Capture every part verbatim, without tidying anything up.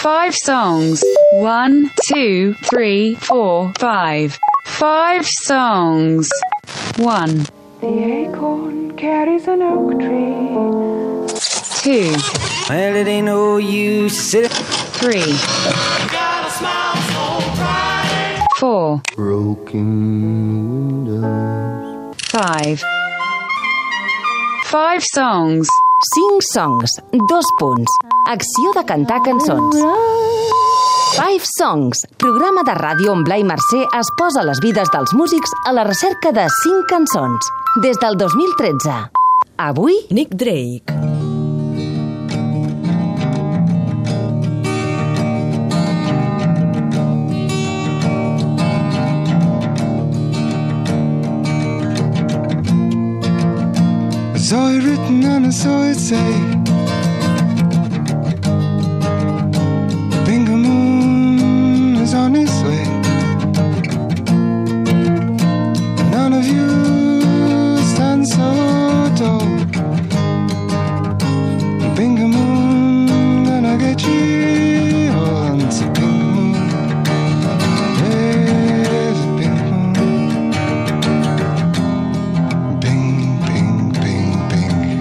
Five songs. One, two, three, four, five. Five songs. One. The acorn carries an oak tree. Two. Well, it ain't no use sitting. Three. Got a smile so bright. Four. Broken windows. Five. Five songs. Cinc songs, dos punts. Acció de cantar cançons. Five Songs, programa de ràdio on Blai Mercè es posa les vides dels músics a la recerca de cinc cançons. Des del dos mil tretze. Avui, Nick Drake. I saw it written and I saw it say, Bingo Moon is on his way. None of you stand so tall. Bingo Moon, gonna get you on to Bingo Moon. There's a Bingo Moon. Bing, bing, bing, bing.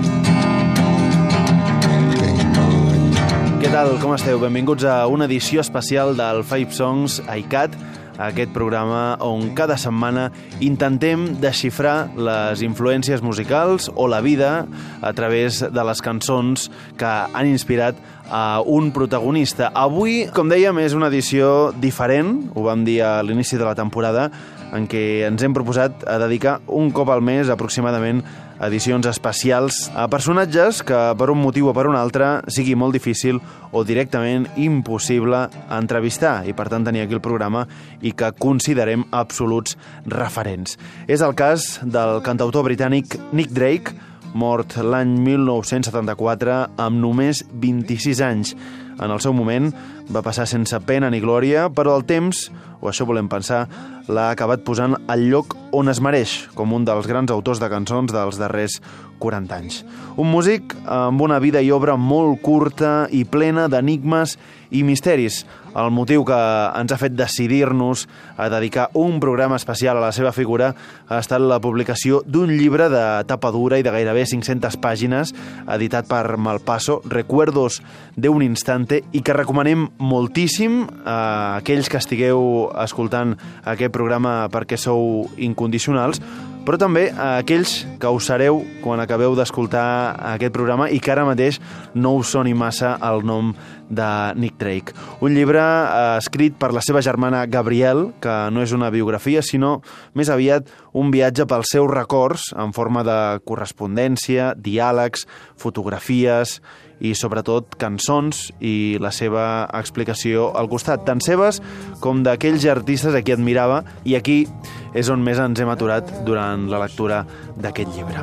Bingo Moon. Què tal, com esteu? Benvinguts a una edició especial del Five Songs I C A T, aquest programa on cada setmana intentem desxifrar les influències musicals o la vida a través de les cançons que han inspirat a un protagonista. Avui, com dèiem, és una edició diferent, ho vam dir a l'inici de la temporada, en què ens hem proposat a dedicar un cop al mes aproximadament edicions especials a personatges que per un motiu o per un altre sigui molt difícil o directament impossible entrevistar i per tant tenir aquí el programa i que considerem absoluts referents. És el cas del cantautor britànic Nick Drake, mort l'any mil nou-cents setanta-quatre amb només vint-i-sis anys. En el seu moment va passar sense pena ni glòria, però el temps, o això volem pensar, l'ha acabat posant al lloc on es mereix, com un dels grans autors de cançons dels darrers quaranta anys. Un músic amb una vida i obra molt curta i plena d'enigmes i misteris. El motiu que ens ha fet decidir-nos a dedicar un programa especial a la seva figura ha estat la publicació d'un llibre de tapa dura i de gairebé cinc-centes pàgines, editat per Malpaso, Recuerdos de un instante, i que recomanem moltíssim a aquells que estigueu escoltant aquest programa perquè sou incondicionals, però també a aquells que us sereu quan acabeu d'escoltar aquest programa i que ara mateix no us soni massa el nom de Nick Drake. Un llibre eh, escrit per la seva germana Gabrielle, que no és una biografia, sinó més aviat un viatge pels seus records en forma de correspondència, diàlegs, fotografies i sobretot cançons i la seva explicació al costat, tant seves com d'aquells artistes a qui admirava, i aquí és on més ens hem aturat durant la lectura d'aquest llibre.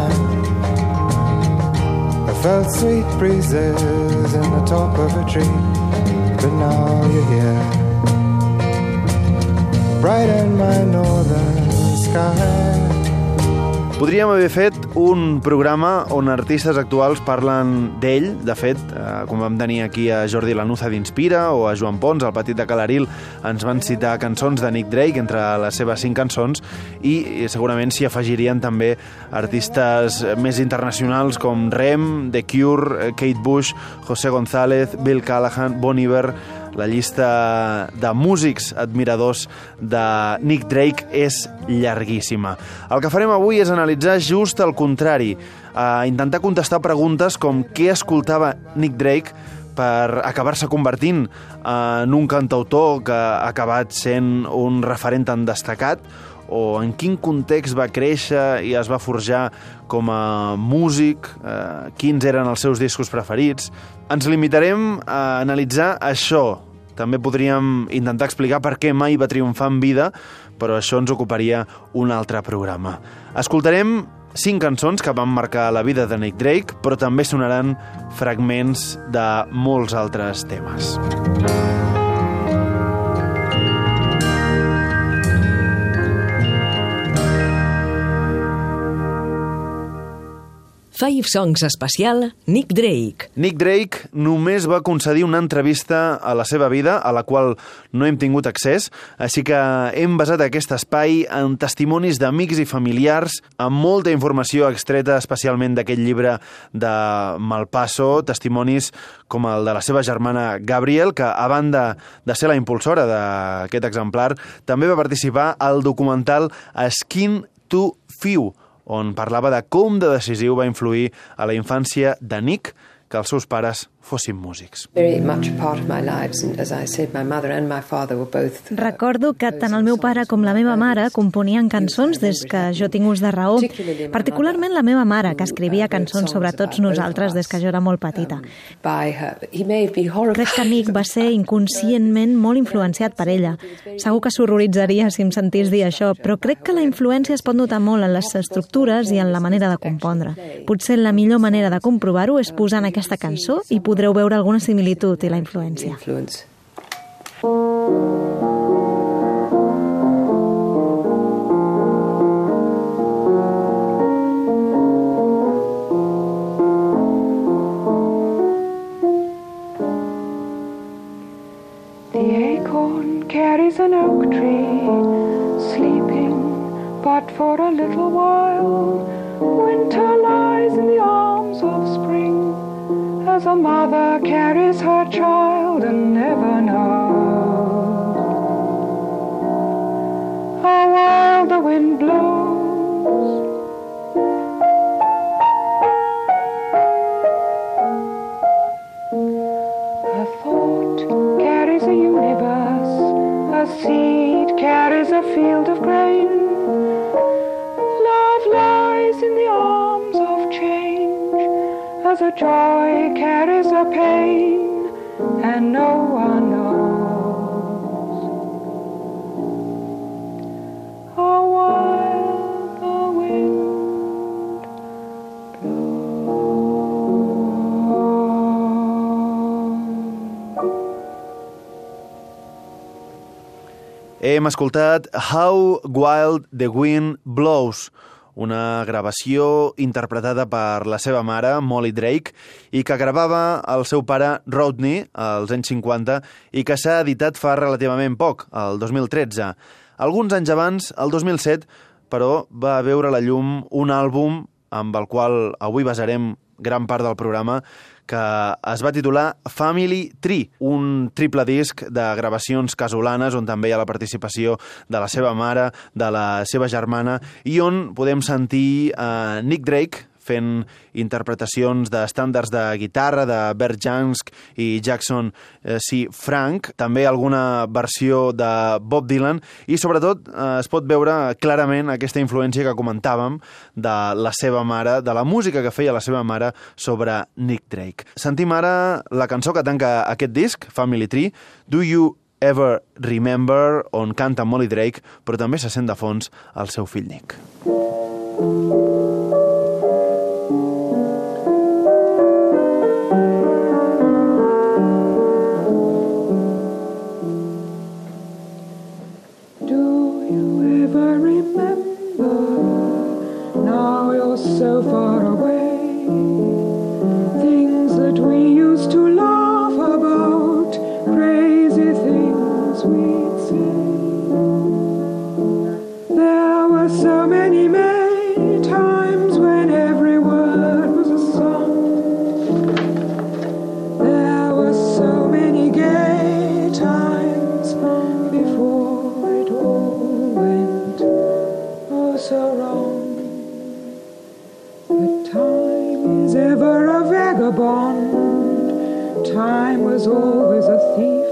I felt sweet breezes in the top of a tree, but now you're here, bright in my northern sky. Podríem haver fet un programa on artistes actuals parlen d'ell. De fet, eh, com vam tenir aquí a Jordi Lanuza d'Inspira o a Joan Pons, el Petit de Calaril, ens van citar cançons de Nick Drake entre les seves cinc cançons, i segurament s'hi afegirien també artistes més internacionals com Rem, The Cure, Kate Bush, José González, Bill Callahan, Bon Iver. La llista de músics admiradors de Nick Drake és llarguíssima. El que farem avui és analitzar just el contrari, a intentar contestar preguntes com què escoltava Nick Drake per acabar-se convertint en un cantautor que ha acabat sent un referent tan destacat, o en quin context va créixer i es va forjar com a músic, eh, quins eren els seus discos preferits. Ens limitarem a analitzar això. També podríem intentar explicar per què mai va triomfar en vida, però això ens ocuparia un altre programa. Escoltarem cinc cançons que van marcar la vida de Nick Drake, però també sonaran fragments de molts altres temes. Five Songs especial Nick Drake. Nick Drake només va concedir una entrevista a la seva vida, a la qual no hem tingut accés, així que hem basat aquest espai en testimonis d'amics i familiars, amb molta informació extreta especialment d'aquest llibre de Malpaso, testimonis com el de la seva germana Gabrielle, que a banda de ser la impulsora d'aquest exemplar, també va participar al documental Skin to Few, on parlava de com de decisiu va influir a la infància de Nick que els seus pares fossin músics. Recordo que tant el meu pare com la meva mare componien cançons des que jo tinc ús de raó, particularment la meva mare, que escrivia cançons sobre tots nosaltres des que jo era molt petita. Crec que Nick va ser inconscientment molt influenciat per ella. Segur que s'horroritzaria si em sentís dir això, però crec que la influència es pot notar molt en les estructures i en la manera de compondre. Potser la millor manera de comprovar-ho és posar en aquesta cançó i podreu veure alguna similitud i la influència. The acorn carries an oak tree, sleeping but for a little while. Winter lies in the arms of spring, as a mother carries her child and never knows how wild the wind blows. A thought carries a universe, a seed carries a field of grain. Love lies in the arms of change, as a joy carries a pain, and no one knows how wild the wind blows. Hem escoltat How Wild the Wind Blows, una gravació interpretada per la seva mare, Molly Drake, i que gravava el seu pare Rodney als anys cinquanta i que s'ha editat fa relativament poc, el dos mil tretze. Alguns anys abans, el dos mil set, però va veure la llum un àlbum amb el qual avui basarem gran part del programa, que es va titular Family Tree, un triple disc de gravacions casolanes on també hi ha la participació de la seva mare, de la seva germana, i on podem sentir uh, Nick Drake fent interpretacions d'estàndards de guitarra de Bert Jansch i Jackson C. Frank, també alguna versió de Bob Dylan, i sobretot eh, es pot veure clarament aquesta influència que comentàvem de la seva mare, de la música que feia la seva mare sobre Nick Drake. Sentim ara la cançó que tanca aquest disc, Family Tree, Do You Ever Remember, on canta Molly Drake, però també se sent de fons el seu fill Nick. So far away, things that we used to laugh about, crazy things we'd say. There were so many May times when every word was a song. There were so many gay times before it all went oh so wrong. Time is ever a vagabond. Time was always a thief.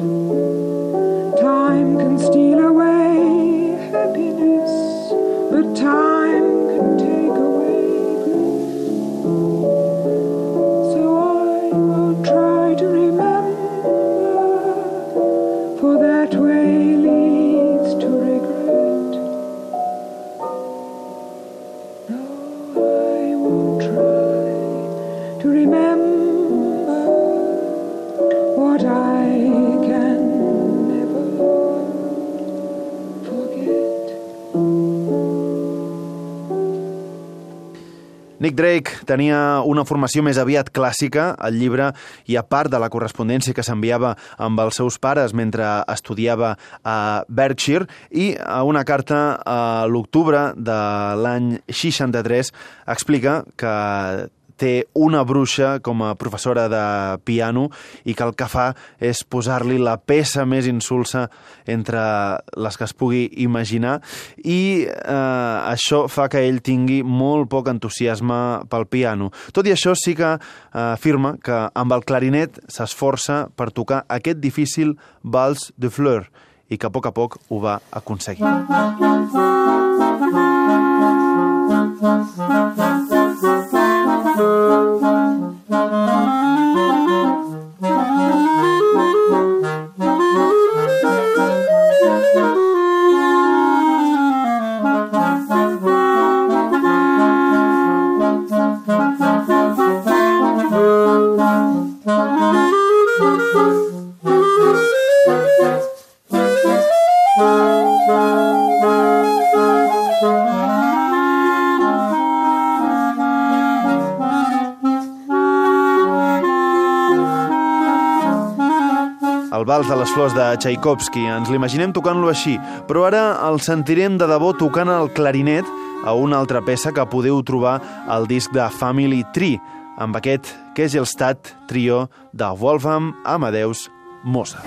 Time can steal away happiness, but time can take away grief. So I won't try to remember, for that way leads to regret. No, I won't try to remember what I Nick Drake tenia una formació més aviat clàssica. El llibre, i a part de la correspondència que s'enviava amb els seus pares mentre estudiava a Berkshire, i a una carta a l'octubre de l'any seixanta-tres explica que té una bruixa com a professora de piano i que el que fa és posar-li la peça més insulsa entre les que es pugui imaginar, i eh, això fa que ell tingui molt poc entusiasme pel piano. Tot i això, sí que eh, afirma que amb el clarinet s'esforça per tocar aquest difícil vals de fleur i que a poc a poc ho va aconseguir. El vals de les flors de Tchaikovsky, ens l'imaginem tocant-lo així, però ara el sentirem de debò tocant el clarinet a una altra peça que podeu trobar al disc de Family Tree, amb aquest Kegelstadt Trio de Wolfgang Amadeus Mozart.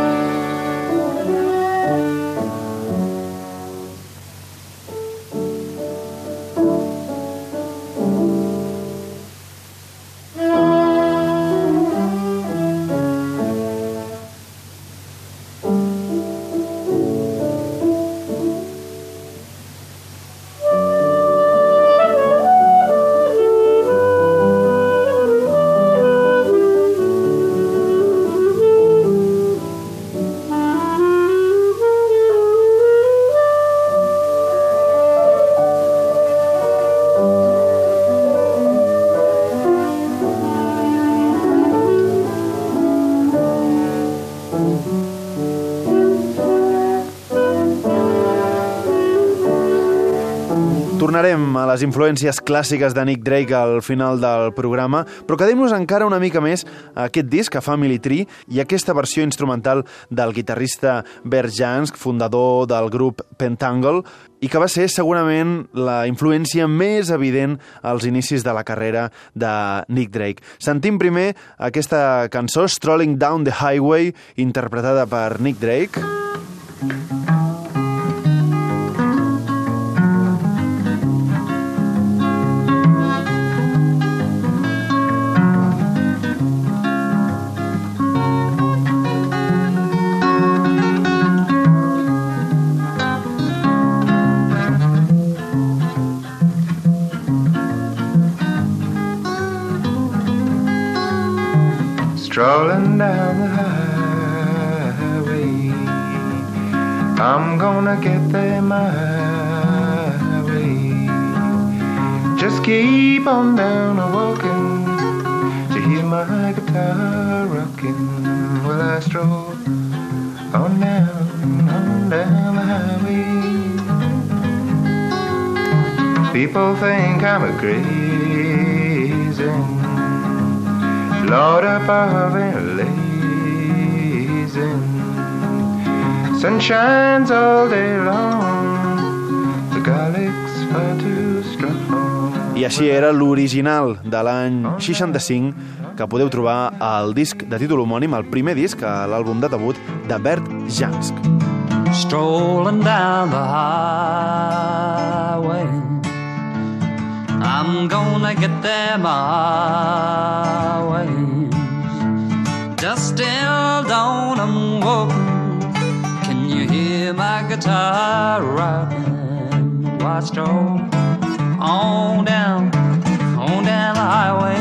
Tornarem a les influències clàssiques de Nick Drake al final del programa, però quedem-nos encara una mica més a aquest disc, a Family Tree, i aquesta versió instrumental del guitarrista Bert Jansch, fundador del grup Pentangle, i que va ser segurament la influència més evident als inicis de la carrera de Nick Drake. Sentim primer aquesta cançó, Strolling Down the Highway, interpretada per Nick Drake. Strolling down the highway, I'm gonna get there my way. Just keep on down a walking to hear my guitar rocking. While I stroll on down, on down the highway. People think I'm a crazy Lord above and lazing. Sun shines all day long, the garlic's far too strong. I així era l'original de l'any seixanta-cinc, que podeu trobar al disc de títol homònim, el primer disc, a l'àlbum de debut de Bert Jansch. Strolling down the highway, I'm gonna get there my way. Just till dawn I'm walking, can you hear my guitar rocking? While I stroll on down, on down the highway.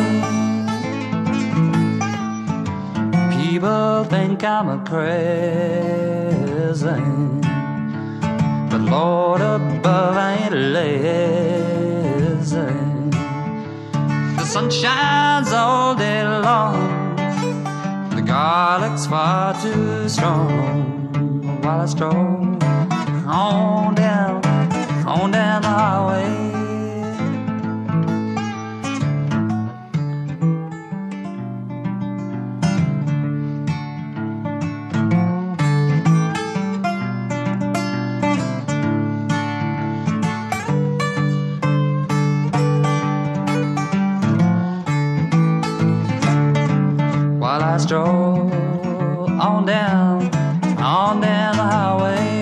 People think I'm a crazy, but Lord above I ain't lazy. The sun shines all day long, the garlic's far too strong. While I stroll on down, on down the highway. stroll on down, on down the highway.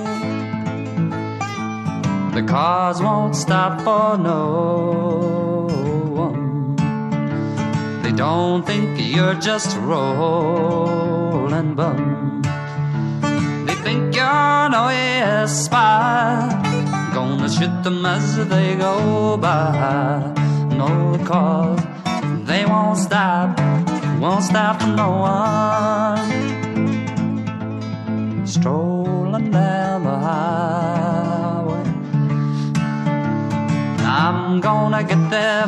The cars won't stop for no one. They don't think you're just a rolling bum. They think you're an O A S spy, gonna shoot them as they go by. No, cause they won't stop, won't stop for no one. Strolling down the highway, I'm gonna get there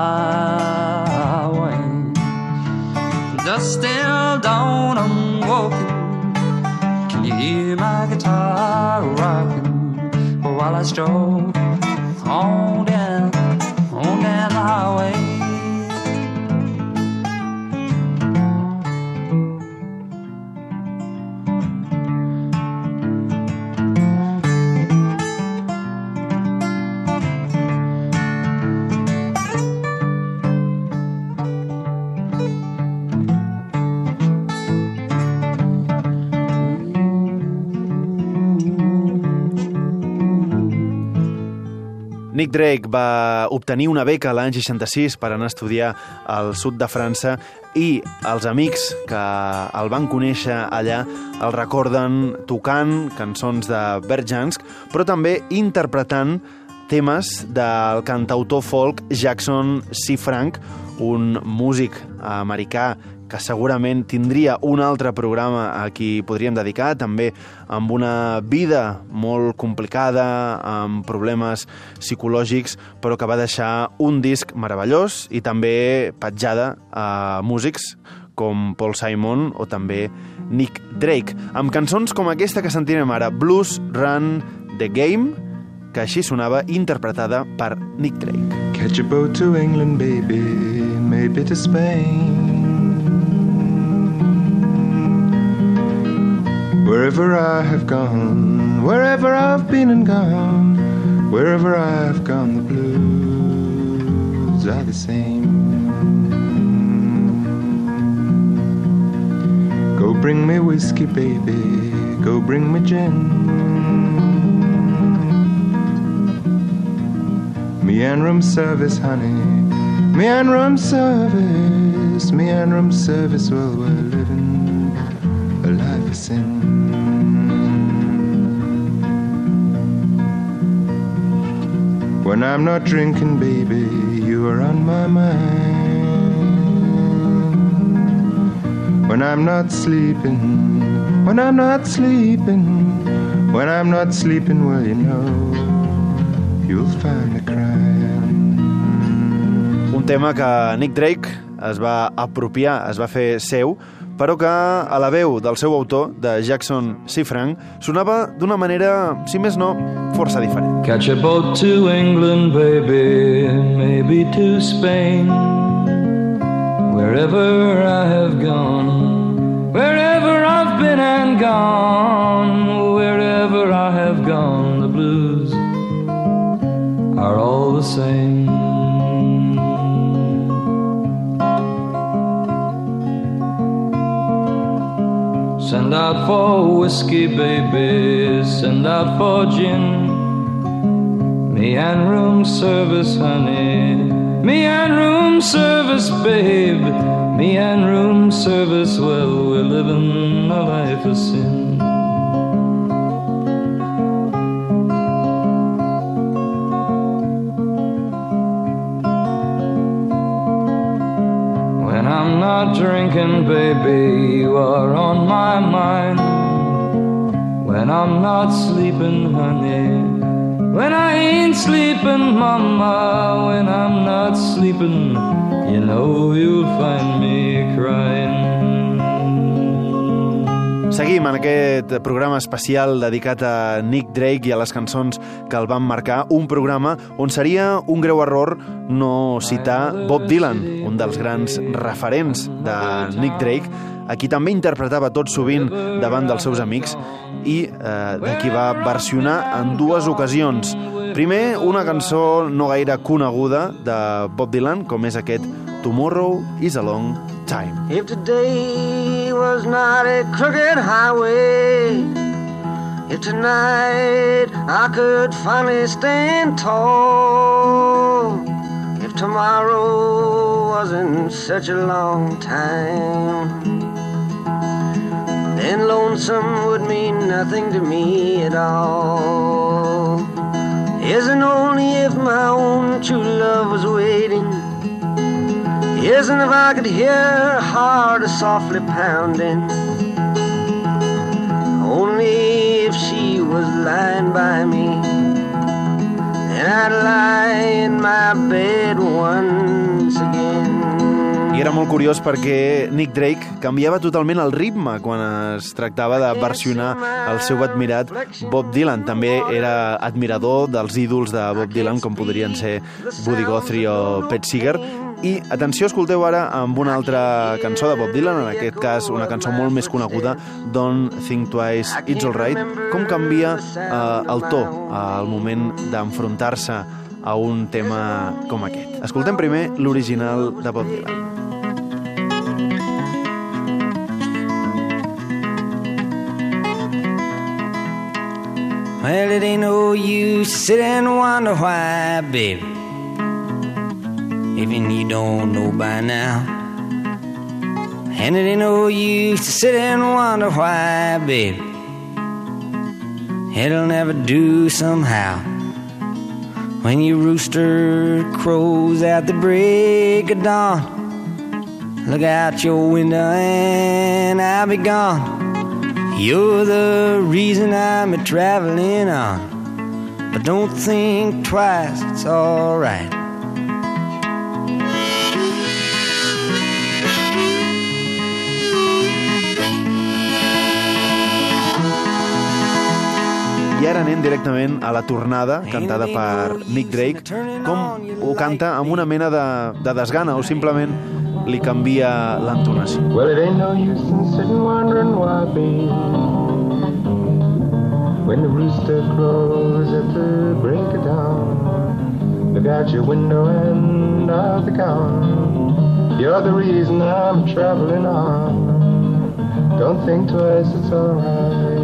my way. Dust still dawn, I'm walking. Can you hear my guitar rocking while I stroll on down, on down the highway? Nick Drake va obtenir una beca l'any seixanta-sis per anar a estudiar al sud de França i els amics que el van conèixer allà el recorden tocant cançons de Berjansk, però també interpretant temes del cantautor folk Jackson C. Frank, un músic americà que segurament tindria un altre programa a qui podríem dedicar, també amb una vida molt complicada, amb problemes psicològics, però que va deixar un disc meravellós i també petjada a músics com Paul Simon o també Nick Drake, amb cançons com aquesta que sentirem ara, Blues Run the Game, que així sonava interpretada per Nick Drake. Catch a boat to England, baby, maybe to Spain. Wherever I have gone, wherever I've been and gone, wherever I've gone, the blues are the same. Go bring me whiskey, baby, go bring me gin. Me and room service, honey, me and room service, me and room service, well, we're living a life of sin. When I'm not drinking, baby, you are on my mind. When I'm not sleeping, when I'm not sleeping, when I'm not sleeping, well, you know, you'll find me crying. Un tema que Nick Drake es va apropiar, es va fer seu, però que a la veu del seu autor, de Jackson C. Frank, sonava d'una manera, si més no, força diferent. Catch a boat to England, baby, maybe to Spain. Wherever I have gone, wherever I've been and gone, wherever I have gone, the blues are all the same. Send out for whiskey, baby, send out for gin. Me and room service, honey, me and room service, babe. Me and room service, well, we're living a life of sin. When I'm not drinking, baby, you are on my mind. When I'm not sleeping, honey, when I ain't sleeping, mama, when I'm not sleeping, you know you'll find me crying. Seguim en aquest programa especial dedicat a Nick Drake i a les cançons que el van marcar, un programa on seria un greu error no citar Bob Dylan, un dels grans referents de Nick Drake, a qui també interpretava tot sovint davant dels seus amics i eh, de qui va versionar en dues ocasions. Primer, una cançó no gaire coneguda de Bob Dylan, com és aquest Tomorrow is a Long Time. If today was not a crooked highway, if tonight I could finally stand tall, if tomorrow wasn't such a long time, then lonesome would mean nothing to me at all. Isn't only if my own true love was waiting, isn't if I could hear her heart softly pounding, only if she was lying by me, and I'd lie in my bed once again. I era molt curiós perquè Nick Drake canviava totalment el ritme quan es tractava de versionar el seu admirat Bob Dylan. També era admirador dels ídols de Bob Dylan, com podrien ser Buddy Guthrie o Pete Seeger. I, atenció, escolteu ara amb una altra cançó de Bob Dylan, en aquest cas una cançó molt més coneguda, Don't Think Twice, It's Alright, com canvia eh, el to al moment d'enfrontar-se a un tema com aquest. Escoltem primer l'original de Bob Dylan. Well, it ain't no use to sit and wonder why, baby, even you don't know by now. And it ain't no use to sit and wonder why, baby, it'll never do somehow. When your rooster crows at the break of dawn, look out your window and I'll be gone. You're the reason I'm a-traveling on, but don't think twice, it's all right. I ara anem directament a la tornada, cantada per Nick Drake, com ho canta amb una mena de, de desgana o simplement li canvia l'entonació. Well, it ain't no use in sitting wondering why, babe, when the rooster crows at the break of dawn, look out your window and I'll be gone. You're the reason I'm traveling on, don't think twice, it's alright.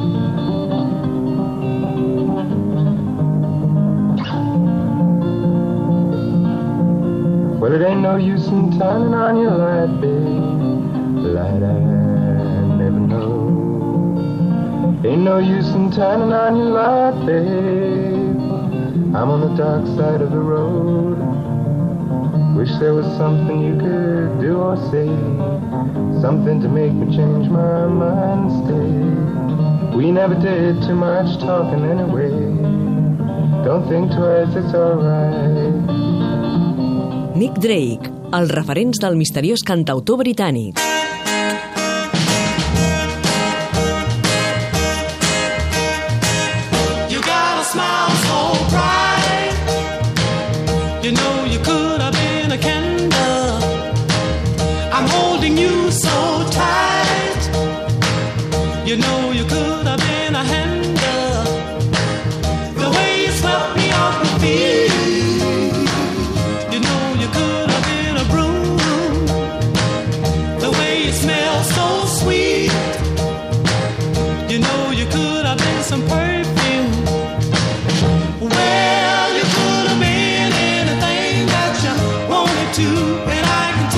Well, it ain't no use in turning on your light, babe, light I never know. Ain't no use in turning on your light, babe, I'm on the dark side of the road. Wish there was something you could do or say, something to make me change my mind and stay. We never did too much talking anyway, don't think twice, it's alright. Nick Drake, els referents del misteriós cantautor britànic. You got a smile so bright, you know you could have been a candle. I'm holding you so tight, you know you could have been a handle. The way you swept me off my feet, some perfume. Well, you could have been anything that you wanted to, and I can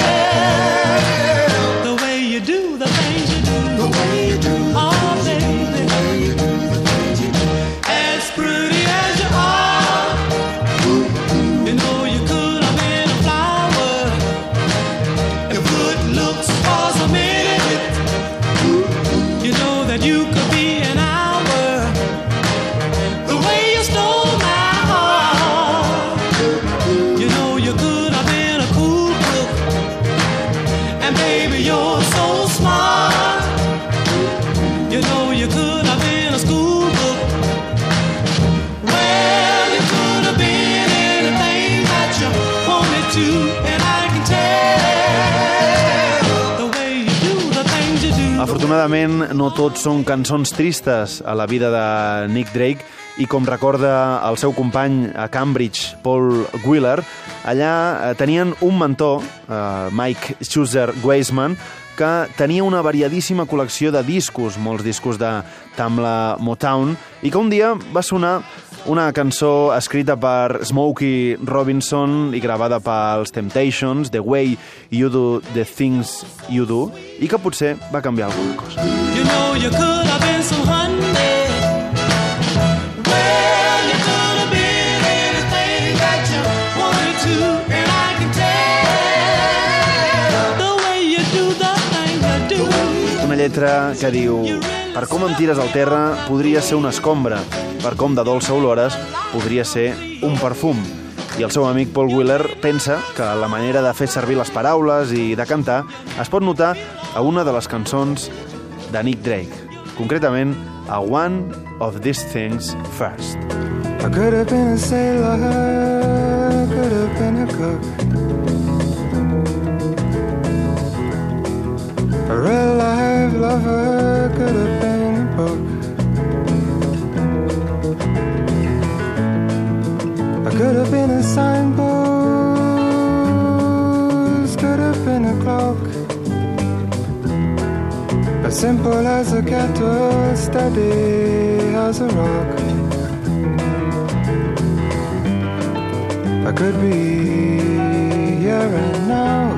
tell the way you do the things you do, the way you do the oh, things baby. The way you do the things you do. As pretty as you are, you know you could have been a flower. If good looks was a minute, you know that you could be an hour. Afortunadament, no tots són cançons tristes a la vida de Nick Drake i com recorda el seu company a Cambridge, Paul Wheeler, allà tenien un mentor, eh, Mike Schuster Weisman, que tenia una variadíssima col·lecció de discos, molts discos de Tamla Motown, i que un dia va sonar una cançó escrita per Smokey Robinson i gravada pels Temptations, The Way You Do the Things You Do, i que potser va canviar alguna cosa. You know you could have been some honey. Well, you could have been anything that you wanted to, and I can tell the way you do the thing you do. Una lletra que diu: per com em tires al terra podria ser una escombra, per com de dolça olores podria ser un perfum. I el seu amic Paul Wheeler pensa que la manera de fer servir les paraules i de cantar es pot notar a una de les cançons de Nick Drake, concretament a One of These Things First. I could have been a sailor, could have been a cook, a real life lover, could have been a book. I could have been a signpost, could have been a clock, as simple as a kettle, steady as a rock. I could be here and now,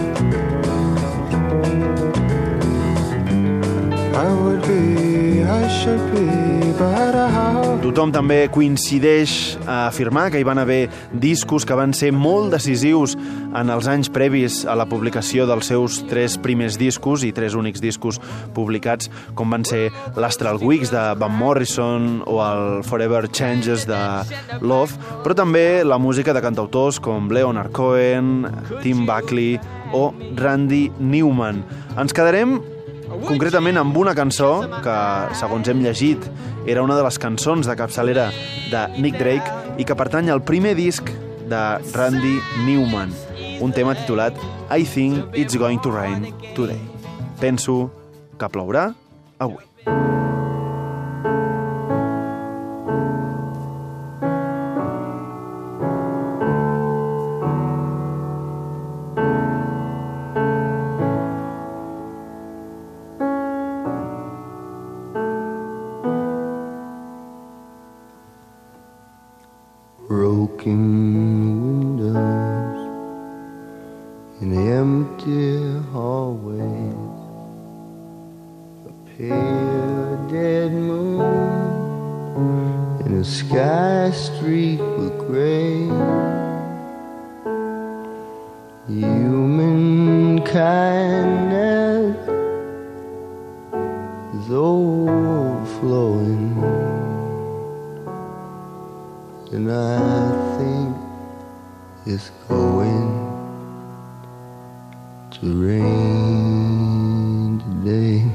I would be, I should be, but how? Tothom també coincideix a afirmar que hi van haver discos que van ser molt decisius en els anys previs a la publicació dels seus tres primers discos i tres únics discos publicats, com van ser l'Astral Weeks de Van Morrison o el Forever Changes de Love, però també la música de cantautors com Leonard Cohen, Tim Buckley o Randy Newman. Ens quedarem concretament amb una cançó que, segons hem llegit, era una de les cançons de capçalera de Nick Drake i que pertany al primer disc de Randy Newman, un tema titulat I Think It's Going to Rain Today. Penso que plourà avui. Broken windows in the empty hallways, a pale dead moon in a sky streaked with gray. Human kindness is overflowing, and I think it's going to rain today.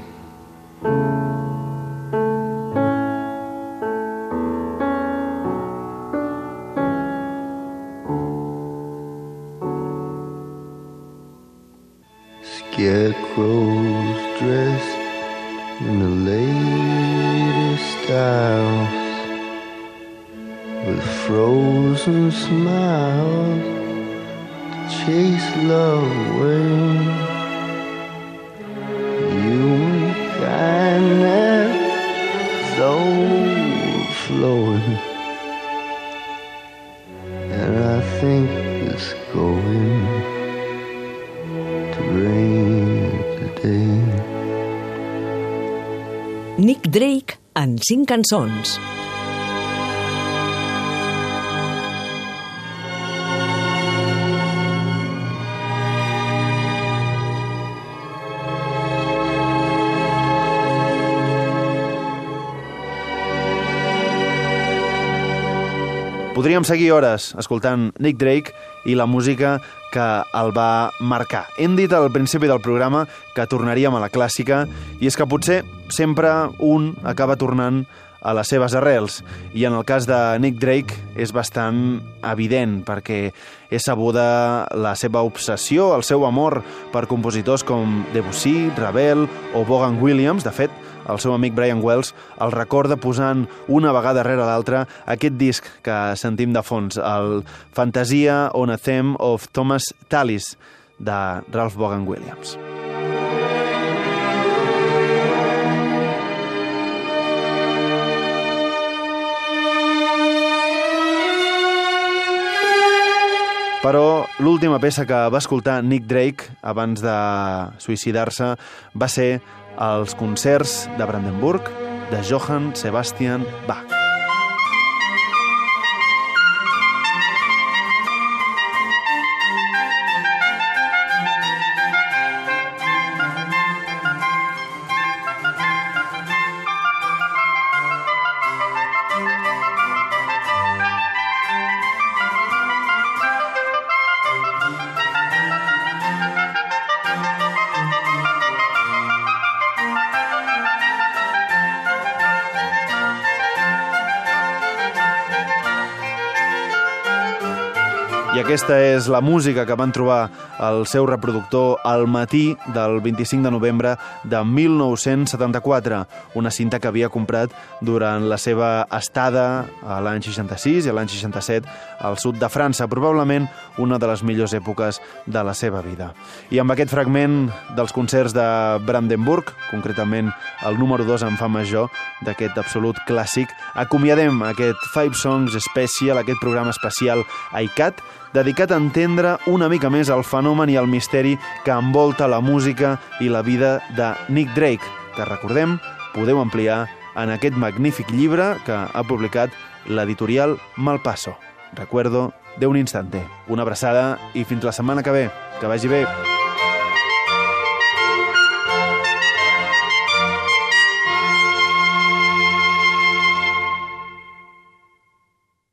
Scarecrows dressed in the latest styles, with frozen smiles to chase love away. Human kindness is overflowing, and I think it's going to rain today. Nick Drake en cinc cançons. Podríem seguir hores escoltant Nick Drake i la música que el va marcar. Hem dit al principi del programa que tornaríem a la clàssica, i és que potser sempre un acaba tornant a les seves arrels, i en el cas de Nick Drake és bastant evident, perquè és sabuda la seva obsessió, el seu amor per compositors com Debussy, Ravel o Vaughan Williams. De fet, el seu amic Brian Wells, el recorda posant una vegada rere l'altra aquest disc que sentim de fons, el Fantasia on a Theme of Thomas Tallis, de Ralph Vaughan Williams. Però l'última peça que va escoltar Nick Drake abans de suïcidar-se va ser els concerts de Brandenburg de Johann Sebastian Bach. I aquesta és la música que van trobar el seu reproductor al matí del vint-i-cinc de novembre de mil nou-cents setanta-quatre, una cinta que havia comprat durant la seva estada a l'any seixanta-sis i a l'any seixanta-set al sud de França, probablement una de les millors èpoques de la seva vida. I amb aquest fragment dels concerts de Brandenburg, concretament el número dos en fa major d'aquest absolut clàssic, acomiadem aquest Five Songs Special, aquest programa especial I C A T, dedicat a entendre una mica més el fenomen i el misteri que envolta la música i la vida de Nick Drake, que, recordem, podeu ampliar en aquest magnífic llibre que ha publicat l'editorial Malpaso. Recuerdo de un instante. Una abraçada i fins la setmana que ve. Que vagi bé.